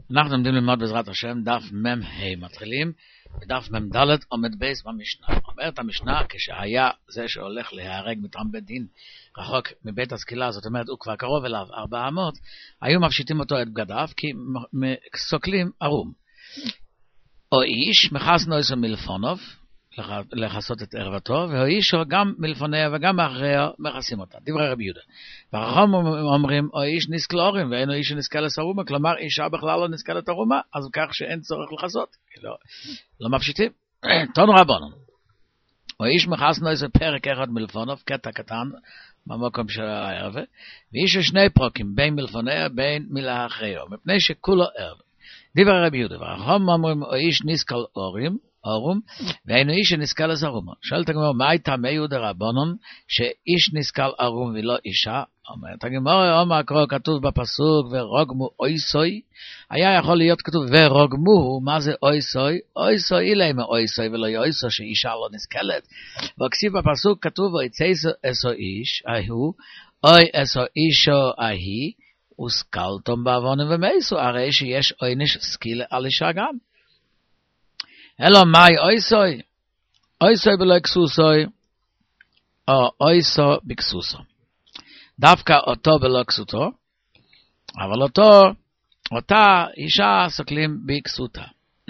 אנחנו לומדים ללמוד בעזרת השם דף מ"ה, מתחילים בדף מ"ד עומד בייס במשנה. אומרת המשנה, כשהיה זה שהולך להיהרג מטעם בית דין רחוק מבית הסקילה, זאת אומרת הוא כבר קרוב אליו 400, היו מפשיטים אותו את בגדיו כי סוקלים ערום. או איש מכס נויסו מלפונוב לחסות את ערוותו, והאיש גם מלפוניה וגם אחריה מכסים אותה. דברי רבי יהודה. והחכמים אומרים, או איש נסקל עורים, ואינו איש שנסקל לסרומה, כלומר אישה בכלל לא נסקלת ערומה, אז כך שאין צורך לחסות. לא מפשיטים. תנו רבנן. או איש מכס נויסו פרק אחד מלפונוב, קטע קטן, במקום של הערווה, ואיש שני פרוקים, בין מלפוניה, בין מלאחריה, מפני שכולו ערווה. דברי רבי יהודה. והחכמים אומרים, או איש נסקל עורים, ואינו איש שנסקל לסרומה. שואלת הגמרא, מה הייתה מיהודה רבנן שאיש נסקל ערום ולא אישה? אומרת הגמרא, אומר הקרוא כתוב בפסוק ורוגמו אויסוי, היה יכול להיות כתוב ורוגמו, מה זה אויסוי? אויסוי אילי מאויסוי ולא יויסו שאישה לא נסקלת. וכסיב בפסוק כתוב ויצא אסו איש ההוא, אוי אסו אישו ההיא, וסקלתם בעוונים ומייסו, הרי שיש עונש סקילה על אישה גם. אלא מאי אויסוי? אויסוי בלא כסוסוי, או אויסו בכסוסו. דווקא אותו בלא כסותו, אבל אותה אישה סוקלים בכסותה.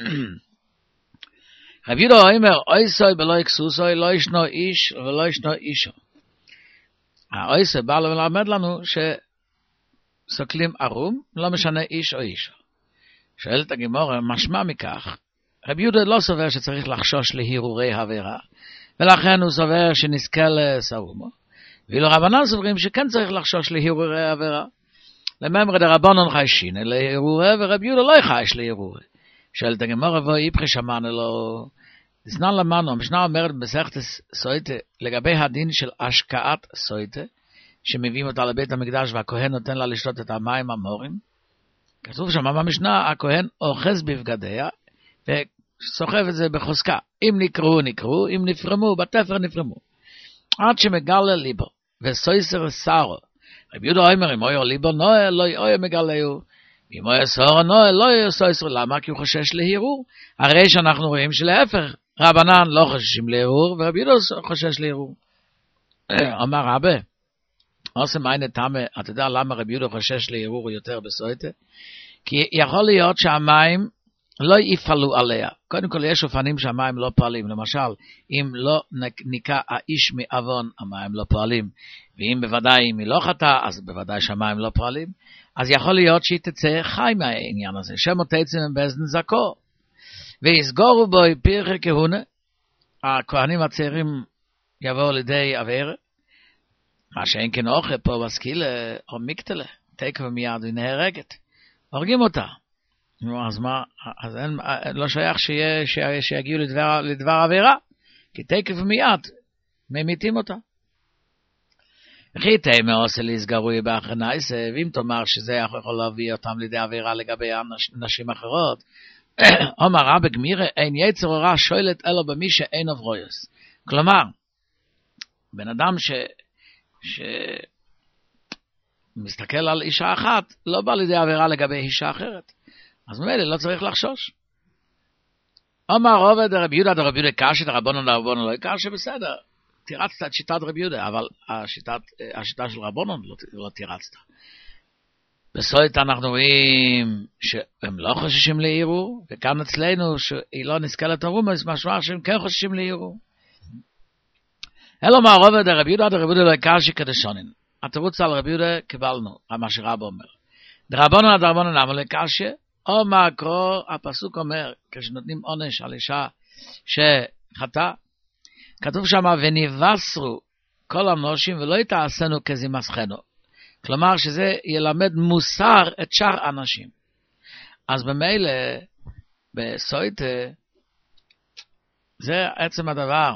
רבי יהודה אומר, אויסוי בלא כסוסוי, לא ישנו איש ולא ישנו אישו. האויסוי בא ללמד לנו שסוקלים ערום, לא משנה איש או אישה. שואלת הגמרא, משמע מכך, רבי יהודה לא סובר שצריך לחשוש להרהורי עבירה, ולכן הוא סובר שנסקל לסרומה. ואילו רבנן סוברים שכן צריך לחשוש להרהורי עבירה. למאמר דרבנן חיישין להרהורי, ורבי יהודה לא חייש להרהורי. שואלת הגמרא, ואיפכא שמענו לו, דסנן למדנו, המשנה אומרת במסכת סוטה, לגבי הדין של השקעת סוטה, שמביאים אותה לבית המקדש והכהן נותן לה לשתות את המים המורים. כתוב שם במשנה, הכהן אוחז בבגדיה, וסוחב את זה בחוזקה. אם נקראו, אם נפרמו, בתפר נפרמו. עד שמגלה ליבו, וסויסר סערו. רבי יהודה אומר, אם אויר ליבו נועה, לא אויר מגלהו. אם אויר סערו נועה, לא אויר סויסר. למה? כי הוא חושש להרהור. הרי שאנחנו רואים שלהפך, רבנן לא חוששים להרהור, ורבי יהודה חושש להרהור. אמר רבי, עושה מעין תמה, אתה יודע למה רבי יהודה חושש להרהור יותר בסוטה? כי יכול להיות שהמים לא יפעלו עליה. קודם כל יש אופנים שהמים לא פועלים. למשל, אם לא ניקה האיש מעוון, המים לא פועלים. ואם בוודאי אם היא לא חטאה, אז בוודאי שהמים לא פועלים. אז יכול להיות שהיא תצא חי מהעניין הזה. שמו תצא מבזן זכו. ויסגורו בו פרחי כהונה. הכהנים הצעירים יבואו לידי עבר. מה שאין כן אוכל פה בסקילה או מקטלה. תקף מיד היא נהרגת. הורגים אותה. אז מה, אז אין, לא שייך שיגיעו לדבר עבירה, כי תקף מיד ממיתים אותה. וכי תהיה מעושה להסגרוי באחרנייס, ואם תאמר שזה יכול להביא אותם לידי עבירה לגבי נשים אחרות, אומר רבי גמירה, אין יצר הרע שואלת אלא במי שאין אברויוס. כלומר, בן אדם שמסתכל על אישה אחת, לא בא לידי עבירה לגבי אישה אחרת. אז ממילא לא צריך לחשוש. אומר עובד רבי יהודה דרבי יהודה קשה, דרבנן לא קשה, בסדר. תירצת את שיטת רבי יהודה, אבל השיטה של רבנן לא תירצת. בסוטה אנחנו רואים שהם לא חוששים להרהור, וכאן אצלנו שהיא לא נזכלת ערומה, אז משמע שהם כן חוששים להרהור. אלא מה עובד רבי יהודה לא קשה כדשונן. התירוץ על רבי יהודה קיבלנו, מה שרבו אומר. דרבנן למה לא קשה? או מקרו, הפסוק אומר, כשנותנים עונש על אישה שחטא, כתוב שם, ונבשרו כל הנושים ולא יתעשנו כזימסכנו. כלומר שזה ילמד מוסר את שאר האנשים. אז במילא, בסוטה, זה עצם הדבר,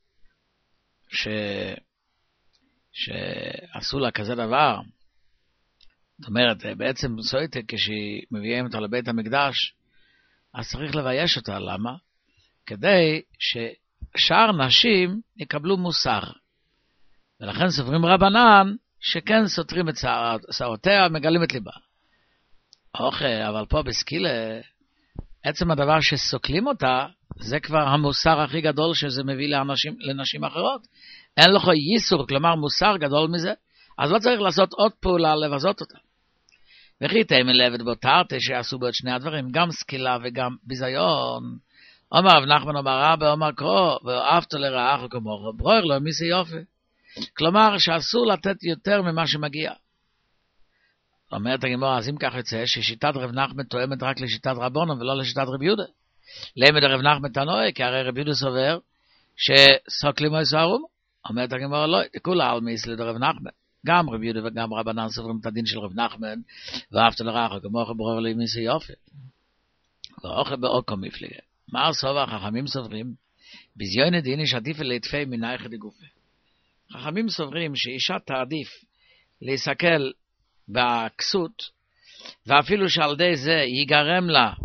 שעשו לה כזה דבר, זאת אומרת, בעצם סוטה, כשמביאים אותה לבית המקדש, אז צריך לבייש אותה. למה? כדי ששאר נשים יקבלו מוסר. ולכן סוברים רבנן, שכן סותרים את שערותיה, מגלים את ליבה. אבל פה בסקילה, עצם הדבר שסוקלים אותה, זה כבר המוסר הכי גדול שזה מביא לנשים אחרות. אין לך ייסור, כלומר מוסר גדול מזה, אז לא צריך לעשות עוד פעולה לבזות אותה. וכי תאמן לעבד בו תרתי שיעשו בו את שני הדברים, גם סקילה וגם ביזיון. אומר רב נחמן אומר רבה, אומר קרוא, ואהבת לרעך כמוך, ברור לו מיסי יופי. כלומר שאסור לתת יותר ממה שמגיע. אומרת הגמרא, אז אם כך יוצא ששיטת רב נחמן תואמת רק לשיטת רבונם ולא לשיטת רב יהודה. למד רב נחמן תנועה, כי הרי רב יהודה סובר שסוקלים או סערום. אומרת הגמרא, לא, כולה על מיסי לרב נחמן. גם רב יהודה וגם רבנן סוברים את הדין של רב נחמן, ואהבת לרעך כמוך, ברור לו מיסי יופי. ואוכל באוקו מפליגה. מה סובר החכמים סוברים? בזיון הדין יש עדיף להתפי מנייך דגופה. חכמים סוברים שאישה תעדיף להיסכל בכסות, ואפילו שעל די זה ייגרם לה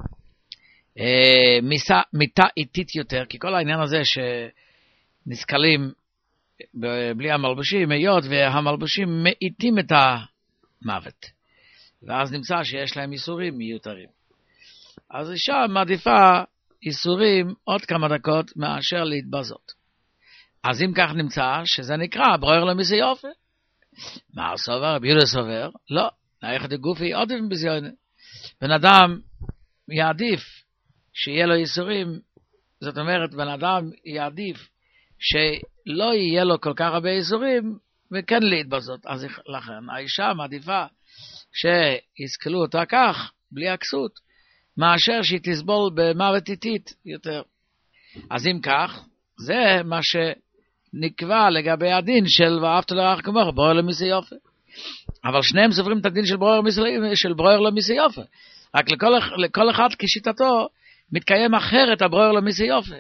מיתה איטית יותר, כי כל העניין הזה שנסכלים בלי המלבושים, היות והמלבושים מאיטים את המוות, ואז נמצא שיש להם איסורים מיותרים. אז אישה מעדיפה איסורים עוד כמה דקות מאשר להתבזות. אז אם כך נמצא שזה נקרא ברור לו מיסי יופי. מה סובר? רבי יהודה סובר? לא. נייך דגופי עודף בזיון. בן אדם יעדיף שיהיה לו איסורים, זאת אומרת בן אדם יעדיף שלא יהיה לו כל כך הרבה איסורים וכן להתבזות. אז לכן האישה מעדיפה שיסכלו אותה כך בלי הכסות מאשר שהיא תסבול במוות איטית יותר. אז אם כך, זה מה שנקבע לגבי הדין של ואהבת לרעך כמוך, ברור לו מיסי יופי. אבל שניהם סופרים את הדין של ברור לו מיסי יופי. רק לכל אחד כשיטתו מתקיים אחרת הברור לו מיסי יופי.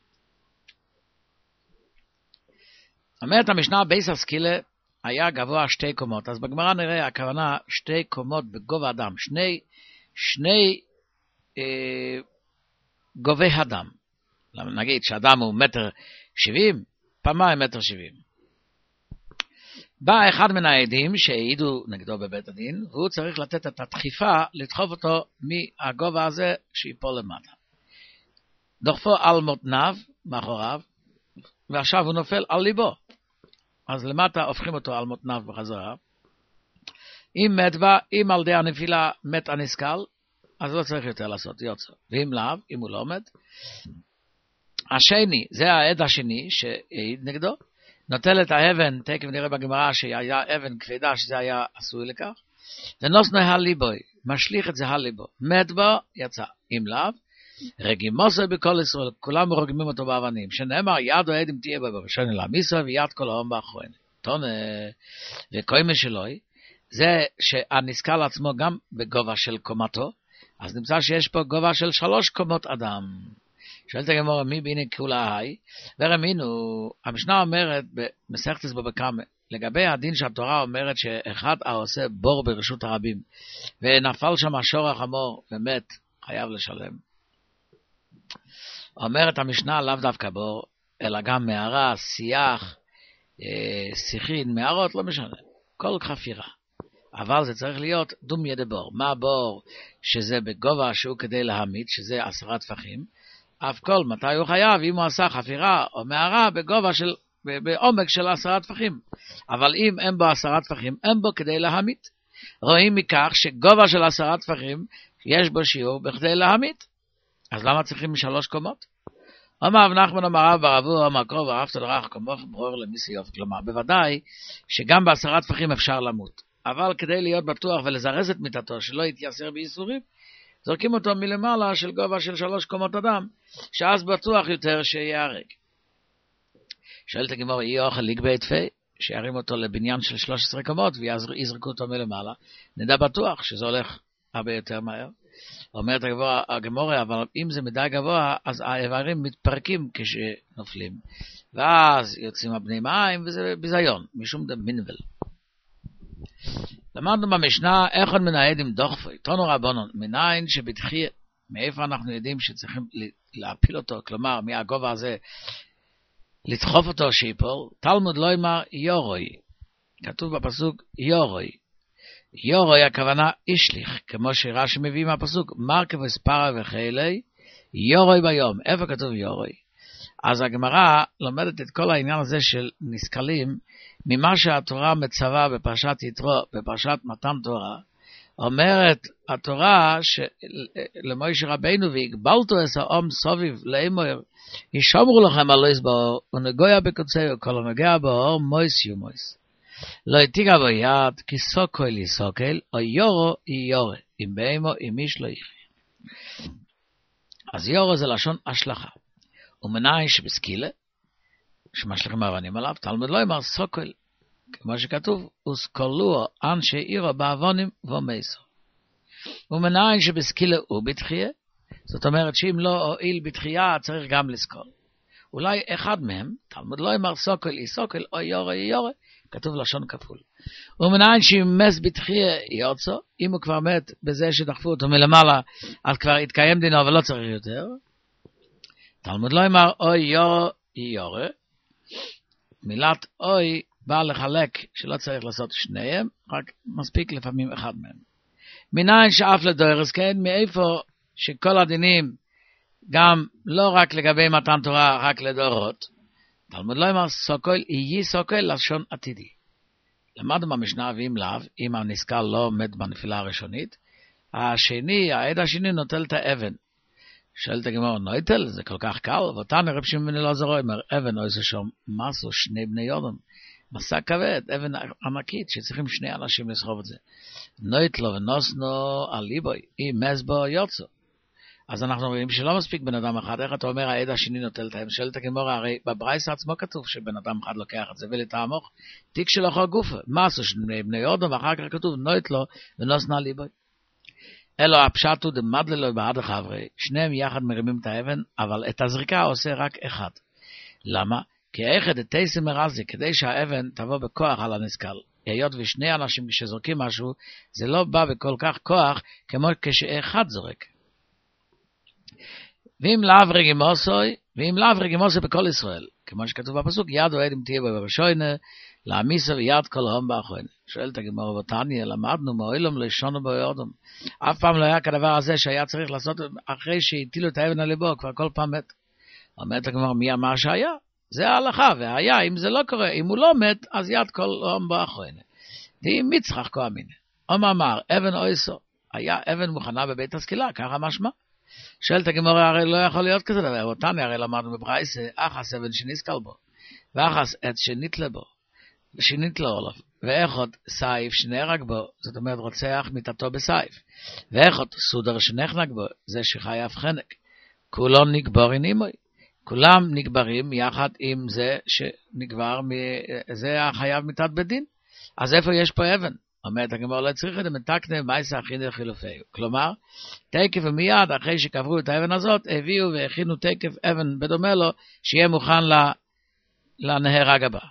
אומרת המשנה בייס הסקילה היה גבוה 2 קומות. אז בגמרא נראה הכוונה 2 קומות בגובה אדם. שני גובה אדם. נגיד שאדם הוא 1.70 מטר, פעמיים 1.70 מטר. בא אחד מן העדים שהעידו נגדו בבית הדין, והוא צריך לתת את הדחיפה, לדחוף אותו מהגובה הזה שיפול למטה. דוחפו על מותניו, מאחוריו, ועכשיו הוא נופל על ליבו. אז למטה הופכים אותו על מותניו בחזרה. אם מת בה, אם על די הנפילה מת הנסכל, אז לא צריך יותר לעשות יוצא. ואם לאו, אם הוא לא מת, השני, זה העד השני שהעיד נגדו, נוטל את האבן, תכף נראה בגמרא שהיה אבן כבדה שזה היה עשוי לכך, ונוסנו הליבוי, משליך את זה הליבו, מת בו, יצא. אם לאו, רגימוסו בכל ישראל, כולם רוגמים אותו באבנים, שנאמר יד או עד אם תהיה בו בראשון להמיסו, ויד כל העם באחרון. תונה, וקוימה שלוי, זה שהנסכל עצמו גם בגובה של קומתו, אז נמצא שיש פה גובה של 3 קומות אדם. שואלת הגמרא מי ביני כולה היי, ורמינו, המשנה אומרת במסכת בבא קמא, לגבי הדין שהתורה אומרת שאחד העושה בור ברשות הרבים, ונפל שם שורח המור ומת, חייב לשלם. אומרת המשנה לאו דווקא בור, אלא גם מערה, שיח, שיחין, מערות, לא משנה, כל חפירה. אבל זה צריך להיות דום ידי בור. מה בור? שזה בגובה שהוא כדי להמית, שזה 10 טפחים. אף כל מתי הוא חייב, אם הוא עשה חפירה או מערה בגובה של, בעומק של 10 טפחים. אבל אם אין בו 10 טפחים, אין בו כדי להמית. רואים מכך שגובה של 10 טפחים יש בו שיעור בכדי להמית. אז למה צריכים 3 קומות? אומר רב נחמן אמר רב ברבו, אמר קרוב, ואהבת לרעך כמוך, ברור לו מיסי יופי. כלומר, בוודאי שגם ב10 טפחים אפשר למות. אבל כדי להיות בטוח ולזרז את מיתתו, שלא יתייסר בייסורים, זורקים אותו מלמעלה של גובה של 3 קומות אדם, שאז בטוח יותר שיהרג. שואלת הגמרא, יהיה אוכל לגבי תפי, שירים אותו לבניין של 13 קומות, ויזרקו אותו מלמעלה, נדע בטוח שזה הולך הרבה יותר מהר. אומרת הגמרא, אבל אם זה מדי גבוה, אז האיברים מתפרקים כשנופלים, ואז יוצאים הבני מים, וזה ביזיון, משום מינבל. למדנו במשנה, איך עוד מנהד עם דוחפוי, תונו רבונון, מניין שבתחי, מאיפה אנחנו יודעים שצריכים להפיל אותו, כלומר, מהגובה הזה, לדחוף אותו שיפול, תלמוד לא אמר יורוי, כתוב בפסוק יורוי, יורוי הכוונה אישליך, כמו שרש"י מביא מהפסוק, מרכב וספרה וחילי, יורוי ביום. איפה כתוב יורוי? אז הגמרא לומדת את כל העניין הזה של נסכלים, ממה שהתורה מצווה בפרשת יתרו, בפרשת מתן תורה, אומרת התורה למוישה רבינו, והגבלתו את העם סביב לאמור, ישמרו לכם על לסבור, ונגוע בקוצהו, כל הנוגע באור מויס יומויס. לא יתיגע בו יד, כי סוקל יסוקל, או יורו יורה, אם באמו, אם איש לא יחיה. אז יורו זה לשון השלכה. ומנין שבסקילה, שמשליכים אבנים עליו, תלמוד לא אמר סוקל, כמו שכתוב, וסקולו אנשי עירו באבונים ומסו. ומנין שבסקילה הוא בתחייה, זאת אומרת שאם לא הועיל בתחייה, צריך גם לסקול. אולי אחד מהם, תלמוד לא אמר סוקל היא סוקל, או יורה היא יורה, כתוב לשון כפול. ומנין שאם מס בתחייה יוצא, אם הוא כבר מת בזה שדחפו אותו מלמעלה, אז כבר התקיים דינו ולא צריך יותר, תלמוד לא אמר אוי יורה היא יורה, מילת אוי בא לחלק שלא צריך לעשות שניהם, רק מספיק לפעמים אחד מהם. מנין שאף לדורס, כן, מאיפה שכל הדינים, גם לא רק לגבי מתן תורה, רק לדורות, תלמוד לא אמר סוקל, יהי סוקל לשון עתידי. למדנו במשנה ואם לאו, אם הנסכל לא עומד בנפילה הראשונית, העד השני נוטל את האבן. שואלת הגמרא, נויטל, זה כל כך קל, ואותנו רב שמעון בן אלעזר אומר, אבן עושה שם מסו שני בני אדם, מסע כבד, אבן ענקית, שצריכים שני אנשים לסחוב את זה. נויטלו ונוסנו על ליבוי, אם מסבו יוצא. אז אנחנו רואים שלא מספיק בן אדם אחד, איך אתה אומר, העד השני נוטל את האבן, שואלת הגמרא, הרי בברייתא עצמו כתוב שבן אדם אחד לוקח את זה ולתעמוך, תיק שלו אחר גופה, מסו שני בני אדם, ואחר כך כתוב נויטלו ונוסנו על ליבוי. אלו הפשט הוא דמדללו בעד החברי, שניהם יחד מרימים את האבן, אבל את הזריקה עושה רק אחד. למה? כי האחד את תייסם מרזי, כדי שהאבן תבוא בכוח על הנסכל. היות ושני אנשים כשזורקים משהו, זה לא בא בכל כך כוח, כמו כשאחד זורק. ואם לאו רגימוסוי בכל ישראל, כמו שכתוב בפסוק, יד אוהד אם תהיה בו בראשוינה, להמיסה ויד כל הום באחרונה. שואלת הגמרא ותניא, למדנו מעולם לא ישונו באודם. אף פעם לא היה כדבר הזה שהיה צריך לעשות אחרי שהטילו את האבן על ליבו, כבר כל פעם מת. אומרת הגמרא, מי אמר שהיה? זה ההלכה, והיה, אם זה לא קורה, אם הוא לא מת, אז יד כל הום באחרונה. די מצחך כה אמינא. אמר, אבן אויסו, היה אבן מוכנה בבית הסקילה, ככה משמע. שואלת הגמרא, הרי לא יכול להיות כזה דבר, אותנו הרי למדנו בברייתא, אחס אבן שנסקל בו, ואחס עץ שנתלה בו, שנתלה עליו, ואחד סייף שנהרג בו, זאת אומרת רוצח מיתתו בסייף, ואחד סודר שנחנק בו, זה שחייב חנק, כולם נגברים עמוי, כולם נגברים יחד עם זה שנגבר, זה החייב מיתת בדין, אז איפה יש פה אבן? אומרת הגמרא, לא צריך את המתקנה מייסה הכינו חילופיו. כלומר, תקף ומיד אחרי שקברו את האבן הזאת, הביאו והכינו תקף אבן בדומה לו, שיהיה מוכן לנהרג הבא.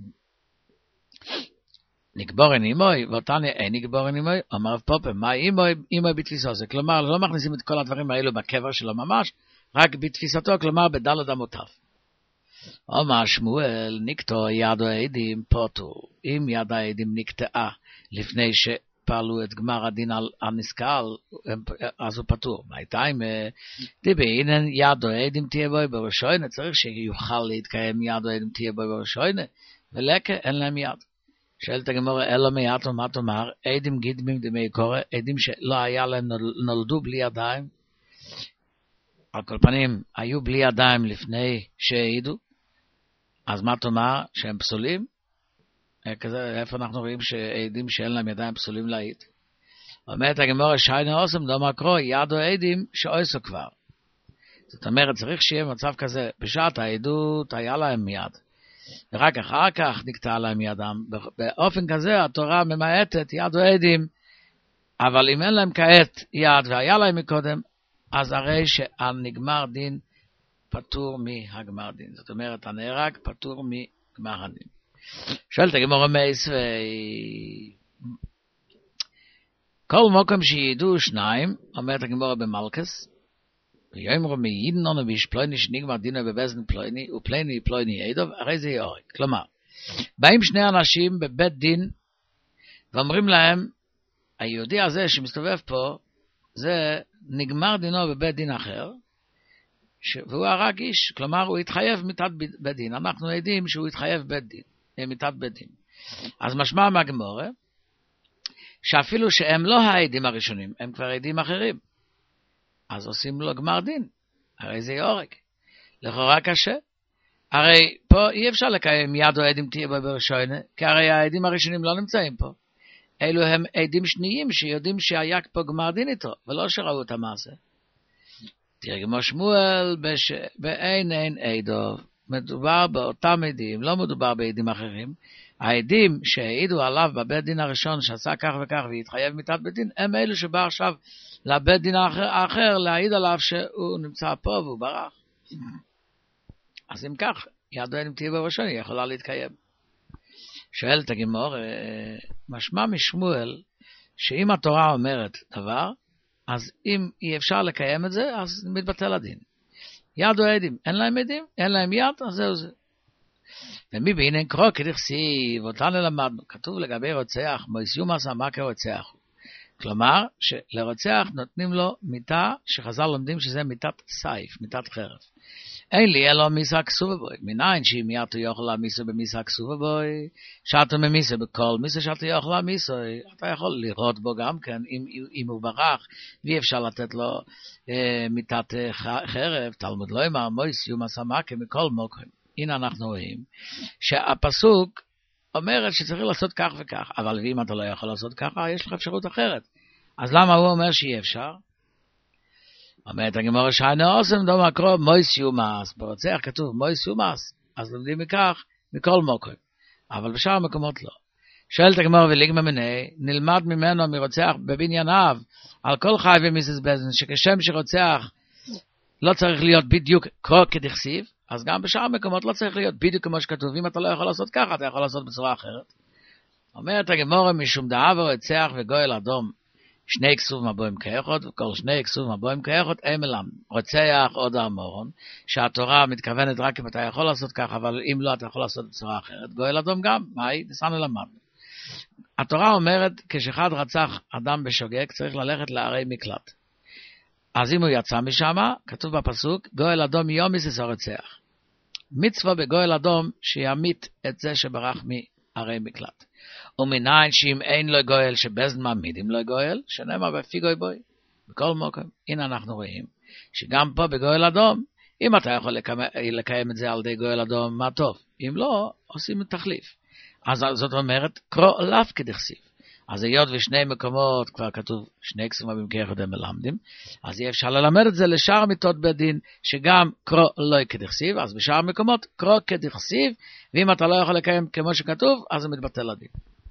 נגבורן אימוי, ואותני אין נגבורן אימוי, אמר פופה, מה אימוי בתפיסו? זה כלומר, לא מכניסים את כל הדברים האלו בקבר שלו ממש, רק בתפיסתו, כלומר בדלת אמותיו. אומר שמואל, נקטו יד העדים פוטו, אם יד העדים נקטעה, לפני שפעלו את גמר הדין על הנסקל, אז הוא פטור. מה הייתה אם דיבין יד העדים תהיה בו בראשוינה, צריך שיוכל להתקיים יד העדים תהיה בו בראשוינה, ולקה אין להם יד. שאלת הגמרא, אלא מיד ומה תאמר, עדים גידמים דמי קורא, עדים שלא היה להם נולדו בלי ידיים, על כל פנים היו בלי ידיים לפני שהעידו, אז מה תאמר שהם פסולים? כזה, איפה אנחנו רואים שעדים שאין להם ידיים פסולים להעיד? אומרת הגמרא, שיינה אוסם לא מקרו, ידו עדים שאויסו כבר. זאת אומרת, צריך שיהיה מצב כזה, בשעת העדות היה להם יד, ורק אחר כך נקטע להם ידם. באופן כזה התורה ממעטת ידו עדים, אבל אם אין להם כעת יד והיה להם מקודם, אז הרי שהנגמר דין פטור מהגמר דין. זאת אומרת, הנהרג פטור מגמר הדין. שואלת הגמרא מייס כל מקום שידעו שניים, אומרת הגמרא במלכס, ויאמרו מיידן אנו ביש פלויני שנגמר דינו בבזן פלויני, ופלויני פלויני עדוב, הרי זה יהורג. כלומר, באים שני אנשים בבית דין, ואומרים להם, היהודי הזה שמסתובב פה, זה נגמר דינו בבית דין אחר, והוא הרג איש, כלומר הוא התחייב מיתת בית דין, אנחנו יודעים שהוא התחייב מיתת בית דין. אז משמע מהגמרא, שאפילו שהם לא העדים הראשונים, הם כבר עדים אחרים, אז עושים לו גמר דין, הרי זה יורג. לכאורה קשה, הרי פה אי אפשר לקיים יד או עדים תהיה בו בראשונה, כי הרי העדים הראשונים לא נמצאים פה. אלו הם עדים שניים שיודעים שהיה פה גמר דין איתו, ולא שראו את המעשה. תרגמו שמואל באין עדו, מדובר באותם עדים, לא מדובר בעדים אחרים. העדים שהעידו עליו בבית דין הראשון שעשה כך וכך והתחייב מיתת בית דין, הם אלו שבא עכשיו לבית דין האחר להעיד עליו שהוא נמצא פה והוא ברח. אז אם כך, יד העדים תהיה בראשון, היא יכולה להתקיים. שואלת הגמרא, משמע משמואל, שאם התורה אומרת דבר, אז אם אי אפשר לקיים את זה, אז מתבטל הדין. יד או עדים, אין להם עדים, אין להם יד, אז זהו זה. ומי בעינן קרוא כדכסיב, אותנו למדנו, כתוב לגבי רוצח, מויסיום עשה מה כרוצח. כלומר, שלרוצח נותנים לו מיתה, שחז"ל לומדים שזה מיתת סייף, מיתת חרב. אין לי אלא מיסה כסובה בוי. מניין שאם יתו יוכל מיסה במיסה כסובה בוי, שאתו ממיסה בכל מיסה שאתו יוכל מיסה, אתה יכול לראות בו גם כן, אם הוא ברח, ואי אפשר לתת לו מיתת חרב, תלמוד לא אמר, מויס יום הסמכה מכל מוקרים. הנה אנחנו רואים, שהפסוק אומרת שצריך לעשות כך וכך, אבל ואם אתה לא יכול לעשות ככה, יש לך אפשרות אחרת. אז למה הוא אומר שאי אפשר? אומרת הגמרא שהיינו עושים דומה קרוב מויס יומאס, ברוצח כתוב מויס יומאס, אז לומדים מכך מכל מוקרים, אבל בשאר המקומות לא. שואלת הגמרא ולגמא מיני, נלמד ממנו מרוצח בבנייניו, על כל חי ומיסס בזן, שכשם שרוצח לא צריך להיות בדיוק קרוא כדכסיב, אז גם בשאר המקומות לא צריך להיות בדיוק כמו שכתוב, אם אתה לא יכול לעשות ככה, אתה יכול לעשות בצורה אחרת. אומרת הגמרא משום דאב רוצח וגואל אדום, שני כסוב מבוים כאחד, וכל שני כסוב מבוים כאחד, מלמד רוצח עוד המורון, שהתורה מתכוונת רק אם אתה יכול לעשות ככה, אבל אם לא אתה יכול לעשות בצורה אחרת. גואל אדום גם, מהי? נסענו למדנו. התורה אומרת, כשאחד רצח אדם בשוגג, צריך ללכת לערי מקלט. אז אם הוא יצא משם, כתוב בפסוק, גואל אדום יום יסס הרוצח. מצווה בגואל אדום שימית את זה שברח מערי מקלט. ומניין שאם אין לו גואל שבזן מעמידים לו גואל, שנאמר בפי גוי בוי. בכל מקום, הנה אנחנו רואים, שגם פה בגואל אדום, אם אתה יכול לקיים את זה על די גואל אדום, מה טוב. אם לא, עושים תחליף. אז זאת אומרת, קרוא לאו כדכסיב. אז היות ושני מקומות כבר כתוב שני כסומים כאחד הם מלמדים, אז יהיה אפשר ללמד את זה לשאר מיתות בית דין, שגם קרוא לא כדכסיב, אז בשאר מקומות קרוא כדכסיב, ואם אתה לא יכול לקיים כמו שכתוב, אז זה מתבטל הדין.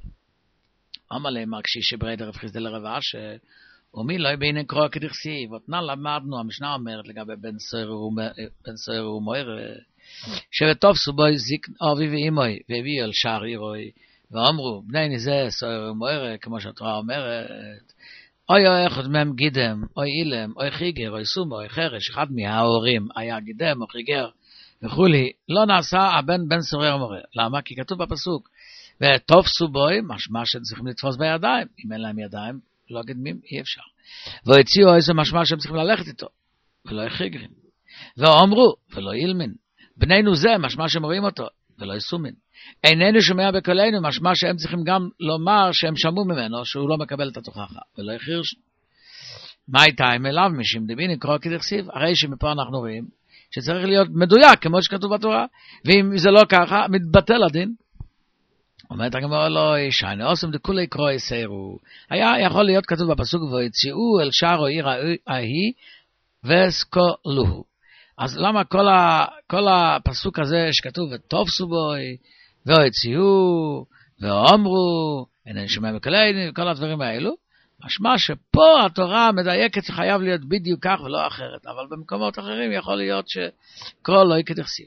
אמר להם קשיש בריידר רב חיסדא לרב אשר, ומי לא בעינן קרוא כדכסיב, אותנה למדנו, המשנה אומרת לגבי בן סוהר ומויר, שבתופסו בו זיק אבי ואימוי, והביאו אל שער עירוי, ואמרו, בני ניזה סוהר ומויר, כמו שהתורה אומרת, אוי אחד מהם גידם, אוי אילם, אוי חיגר, אוי סומו, אוי חרש, אחד מההורים היה גידם או חיגר, וכולי, לא נעשה הבן בן סוהר ומויר. למה? כי כתוב בפסוק, ותופסו בוי, משמע שהם צריכים לתפוס בידיים, אם אין להם ידיים, לא גדמים, אי אפשר. והציעו איזה משמע שהם צריכים ללכת איתו, ולא חיגרים. ואומרו, ולא ילמין, בנינו זה, משמע שהם רואים אותו, ולא יסומין. איננו שומע בקולנו, משמע שהם צריכים גם לומר שהם שמעו ממנו, שהוא לא מקבל את התוכחה, ולא יחירש. מה הייתה עם אליו, משום דבין יקרוא כדכסיב, הרי שמפה אנחנו רואים, שצריך להיות מדויק, כמו שכתוב בתורה, ואם זה לא ככה, מתבטל הדין. אומרת הגמרא לא ישנה, עושים דכולי קרוא יסיירו. היה יכול להיות כתוב בפסוק, ויציאו אל שער העיר ההיא, וסקולוהו. אז למה כל הפסוק הזה שכתוב, ותופסו בוי, והציעו, ואומרו, אינן שומע בקולנו, כל הדברים האלו, משמע שפה התורה מדייקת שחייב להיות בדיוק כך ולא אחרת, אבל במקומות אחרים יכול להיות שקרוא לא כדכסיב.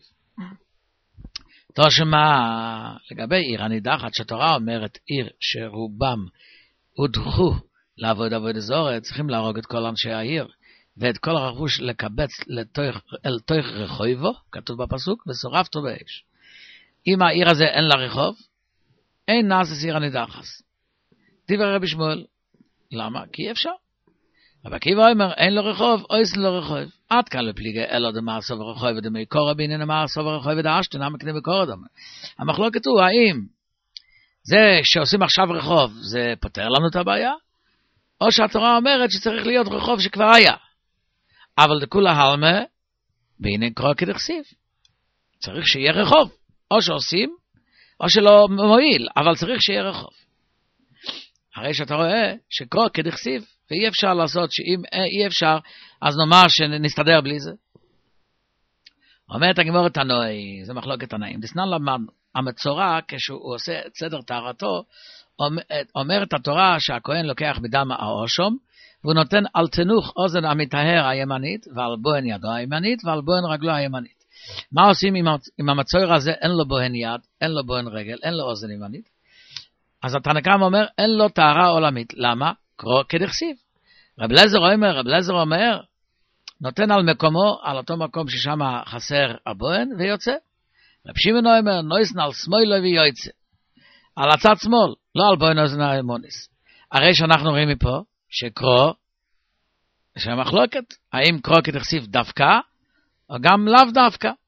תושמה, לגבי עיר הנידחת, שהתורה אומרת עיר שרובם הודחו לעבוד עבוד זרה, צריכים להרוג את כל אנשי העיר, ואת כל הרכוש לקבץ אל תוך רחובו, כתוב בפסוק, ושורפתו באש. אם העיר הזה אין לה רחוב, אין נעשית עיר הנידחת. דיבר רבי שמואל, למה? כי אי אפשר. רב עקיבא אומר, אין לו רחוב, אויסן לו רחוב. עד כאן לפליגי אלו דמאסו ורחוב ודמקורא בעניין המאסו ורחוב ודאשתן, המקנה מקורא דמה. המחלוקת הוא, האם זה שעושים עכשיו רחוב, זה פותר לנו את הבעיה? או שהתורה אומרת שצריך להיות רחוב שכבר היה. אבל דכולה הלמה, בעניין קרוא כדכסיב. צריך שיהיה רחוב. או שעושים, או שלא מועיל, אבל צריך שיהיה רחוב. הרי שאתה רואה שקרוא כדכסיב, ואי אפשר לעשות, שאם אי אפשר, אז נאמר שנסתדר בלי זה. אומרת הגמרא תנאי, זה מחלוקת תנאים. דסנן למד, המצורע, כשהוא עושה את סדר טהרתו, אומרת התורה שהכהן לוקח בדם האושום, והוא נותן על תנוך אוזן המטהר הימנית, ועל בוהן ידו הימנית, ועל בוהן רגלו הימנית. מה עושים עם המצורע הזה? אין לו בוהן יד, אין לו בוהן רגל, אין לו אוזן ימנית. אז התנא קמא אומר, אין לו טהרה עולמית. למה? קרוא כדכסיב. רב אליעזר אומר, נותן על מקומו, על אותו מקום ששם חסר הבוהן, ויוצא. רב שמעון אומר, נויסן על שמאלו ויוצא. על הצד שמאל, לא על בוהן אוזן הימנית. הרי שאנחנו רואים מפה, שקרוא, שהמחלוקת, האם קרוא כדכסיב דווקא, או גם לאו דווקא.